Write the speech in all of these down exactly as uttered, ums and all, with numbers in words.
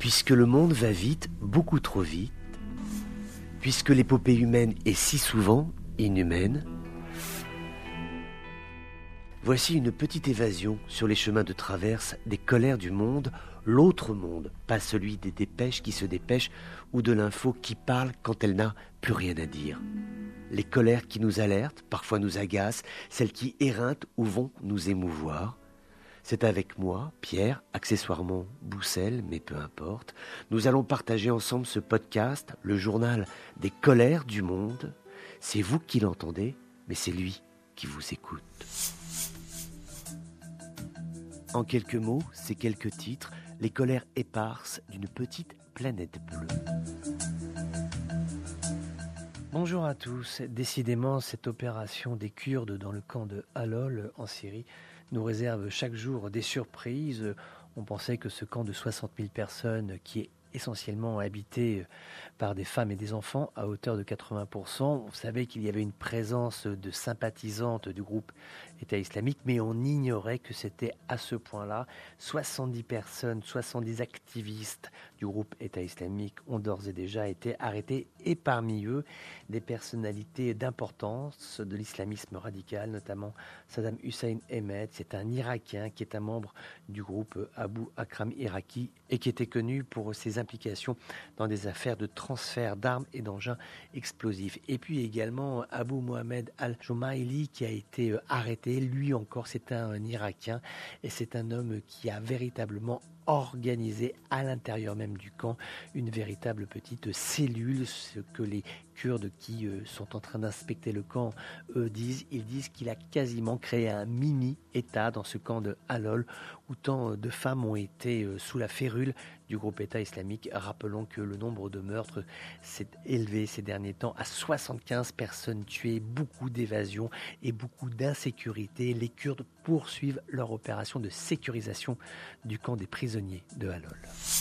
Puisque le monde va vite, beaucoup trop vite, puisque l'épopée humaine est si souvent inhumaine, voici une petite évasion sur les chemins de traverse des colères du monde, l'autre monde, pas celui des dépêches qui se dépêchent ou de l'info qui parle quand elle n'a plus rien à dire. Les colères qui nous alertent, parfois nous agacent, celles qui éreintent ou vont nous émouvoir. C'est avec moi, Pierre, accessoirement Boussel, mais peu importe. Nous allons partager ensemble ce podcast, le journal des colères du monde. C'est vous qui l'entendez, mais c'est lui qui vous écoute. En quelques mots, ces quelques titres, les colères éparses d'une petite planète bleue. Bonjour à tous. Décidément, cette opération des Kurdes dans le camp de Halol en Syrie nous réserve chaque jour des surprises. On pensait que ce camp de soixante mille personnes, qui est essentiellement habité par des femmes et des enfants à hauteur de quatre-vingts pour cent, on savait qu'il y avait une présence de sympathisantes du groupe État islamique, mais on ignorait que c'était à ce point-là. soixante-dix personnes, soixante-dix activistes du groupe État islamique ont d'ores et déjà été arrêtés, et parmi eux, des personnalités d'importance de l'islamisme radical, notamment Saddam Hussein Ahmed. C'est un Irakien qui est un membre du groupe Abu Akram Iraki et qui était connu pour ses implications dans des affaires de transfert d'armes et d'engins explosifs. Et puis également Abu Mohamed al-Joumaili qui a été arrêté. Lui encore, c'est un Irakien et c'est un homme qui a véritablement organisé à l'intérieur même du camp une véritable petite cellule, ce que les Kurdes qui euh, sont en train d'inspecter le camp eux disent. Ils disent qu'il a quasiment créé un mini-État dans ce camp de Halol où tant de femmes ont été euh, sous la férule du groupe État islamique. Rappelons que le nombre de meurtres s'est élevé ces derniers temps à soixante-quinze personnes tuées, beaucoup d'évasions et beaucoup d'insécurité. Les Kurdes poursuivent leur opération de sécurisation du camp des prisonniers de Halol.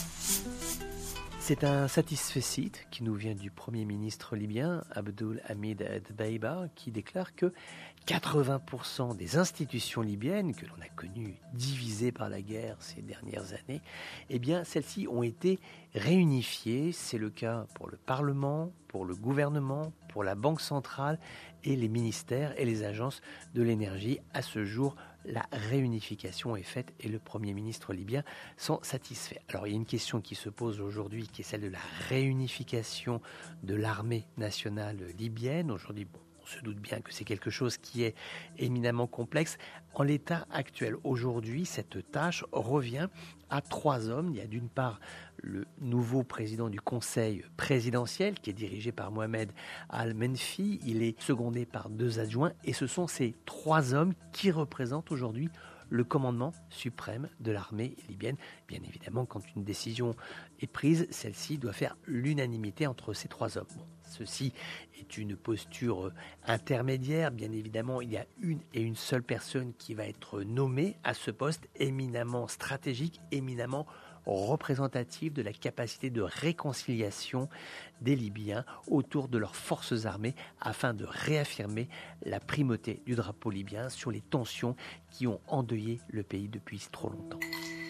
C'est un satisfecit qui nous vient du Premier ministre libyen, Abdul Hamid Dbeiba, qui déclare que quatre-vingts pour cent des institutions libyennes, que l'on a connues divisées par la guerre ces dernières années, eh bien, celles-ci ont été réunifiées. C'est le cas pour le Parlement, pour le gouvernement, pour la Banque centrale et les ministères et les agences de l'énergie. À ce jour, la réunification est faite et le Premier ministre libyen s'en satisfait. Alors il y a une question qui se pose aujourd'hui qui est celle de la réunification de l'armée nationale libyenne. Aujourd'hui, bon, on se doute bien que c'est quelque chose qui est éminemment complexe. En l'état actuel, aujourd'hui, cette tâche revient à trois hommes. Il y a d'une part le nouveau président du conseil présidentiel qui est dirigé par Mohamed Al-Menfi. Il est secondé par deux adjoints et ce sont ces trois hommes qui représentent aujourd'hui le commandement suprême de l'armée libyenne. Bien évidemment, quand une décision est prise, celle-ci doit faire l'unanimité entre ces trois hommes. Bon, ceci est une posture intermédiaire. Bien évidemment, il y a une et une seule personne qui va être nommée à ce poste éminemment stratégique, éminemment représentative de la capacité de réconciliation des Libyens autour de leurs forces armées afin de réaffirmer la primauté du drapeau libyen sur les tensions qui ont endeuillé le pays depuis trop longtemps.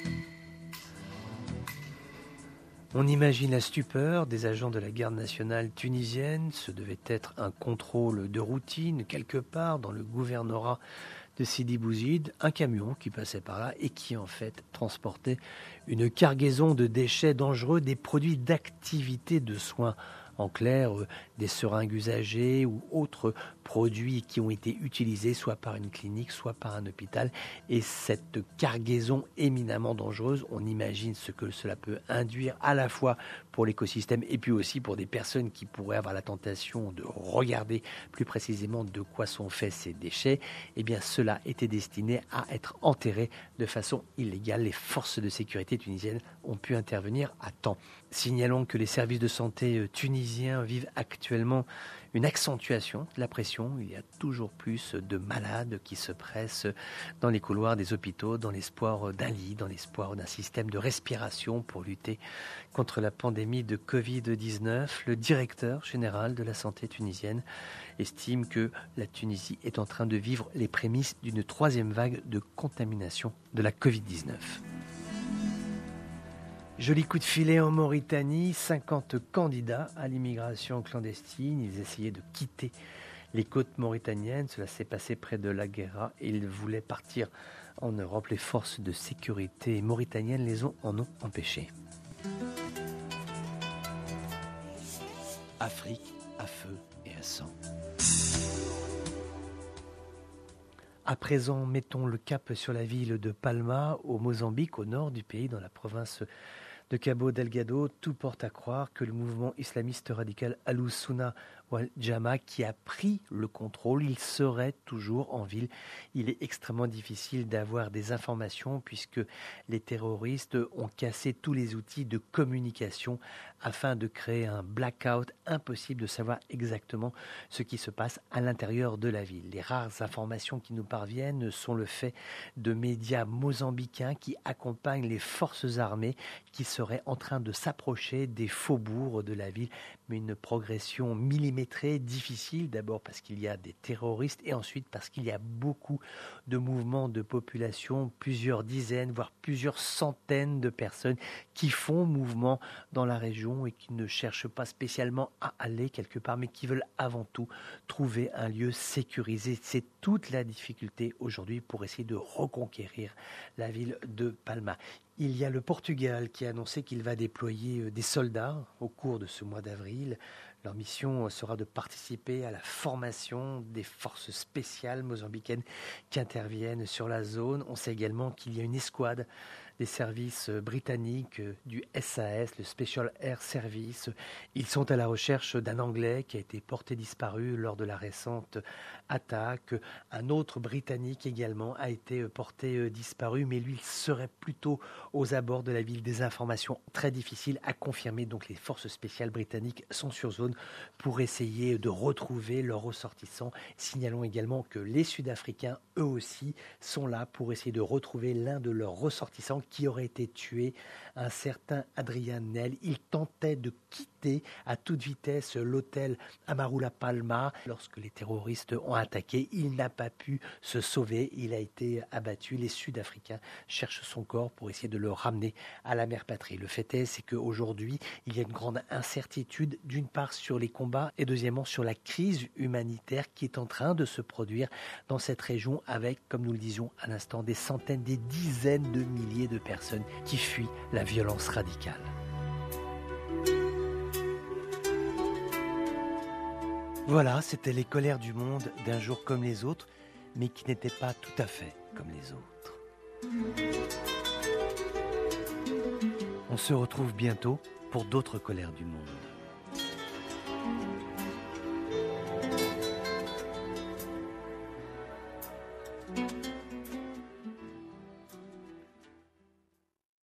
On imagine la stupeur des agents de la garde nationale tunisienne. Ce devait être un contrôle de routine quelque part dans le gouvernorat de Sidi Bouzid, un camion qui passait par là et qui en fait transportait une cargaison de déchets dangereux, des produits d'activité de soins. En clair, euh, des seringues usagées ou autres produits qui ont été utilisés soit par une clinique, soit par un hôpital. Et cette cargaison éminemment dangereuse, on imagine ce que cela peut induire à la fois pour l'écosystème et puis aussi pour des personnes qui pourraient avoir la tentation de regarder plus précisément de quoi sont faits ces déchets. Eh bien, cela était destiné à être enterré de façon illégale. Les forces de sécurité tunisiennes ont pu intervenir à temps. Signalons que les services de santé tunisiens vivent actuellement une accentuation de la pression. Il y a toujours plus de malades qui se pressent dans les couloirs des hôpitaux dans l'espoir d'un lit, dans l'espoir d'un système de respiration pour lutter contre la pandémie de covid dix-neuf. Le directeur général de la santé tunisienne estime que la Tunisie est en train de vivre les prémices d'une troisième vague de contamination de la covid dix-neuf. Joli coup de filet en Mauritanie, cinquante candidats à l'immigration clandestine. Ils essayaient de quitter les côtes mauritaniennes. Cela s'est passé près de La Guera et ils voulaient partir en Europe. Les forces de sécurité mauritaniennes les ont, en ont empêchés. Afrique à feu et à sang. À présent, mettons le cap sur la ville de Palma, au Mozambique, au nord du pays, dans la province de Cabo Delgado. Tout porte à croire que le mouvement islamiste radical Al-Sunna wal Jamaa, qui a pris le contrôle, il serait toujours en ville. Il est extrêmement difficile d'avoir des informations puisque les terroristes ont cassé tous les outils de communication afin de créer un blackout, impossible de savoir exactement ce qui se passe à l'intérieur de la ville. Les rares informations qui nous parviennent sont le fait de médias mozambicains qui accompagnent les forces armées qui seraient en train de s'approcher des faubourgs de la ville, mais une progression millimétrée, difficile, d'abord parce qu'il y a des terroristes et ensuite parce qu'il y a beaucoup de mouvements de population, plusieurs dizaines, voire plusieurs centaines de personnes qui font mouvement dans la région et qui ne cherchent pas spécialement à aller quelque part, mais qui veulent avant tout trouver un lieu sécurisé. C'est toute la difficulté aujourd'hui pour essayer de reconquérir la ville de Palma. Il y a le Portugal qui a annoncé qu'il va déployer des soldats au cours de ce mois d'avril. Leur mission sera de participer à la formation des forces spéciales mozambicaines qui interviennent sur la zone. On sait également qu'il y a une escouade des services britanniques du S A S, le Special Air Service. Ils sont à la recherche d'un Anglais qui a été porté disparu lors de la récente attaque. Un autre Britannique également a été porté disparu, mais lui, il serait plutôt aux abords de la ville. Des informations très difficiles à confirmer. Donc les forces spéciales britanniques sont sur zone pour essayer de retrouver leurs ressortissants. Signalons également que les Sud-Africains, eux aussi, sont là pour essayer de retrouver l'un de leurs ressortissants qui aurait été tué, un certain Adrian Nel. Il tentait de quitter à toute vitesse l'hôtel Amarula Palma. Lorsque les terroristes ont attaqué, il n'a pas pu se sauver. Il a été abattu. Les Sud-Africains cherchent son corps pour essayer de le ramener à la mère patrie. Le fait est, c'est qu'aujourd'hui, il y a une grande incertitude, d'une part sur les combats et deuxièmement sur la crise humanitaire qui est en train de se produire dans cette région avec, comme nous le disions à l'instant, des centaines, des dizaines de milliers de personnes qui fuient la violence radicale. Voilà, c'était les colères du monde d'un jour comme les autres, mais qui n'étaient pas tout à fait comme les autres. On se retrouve bientôt pour d'autres colères du monde.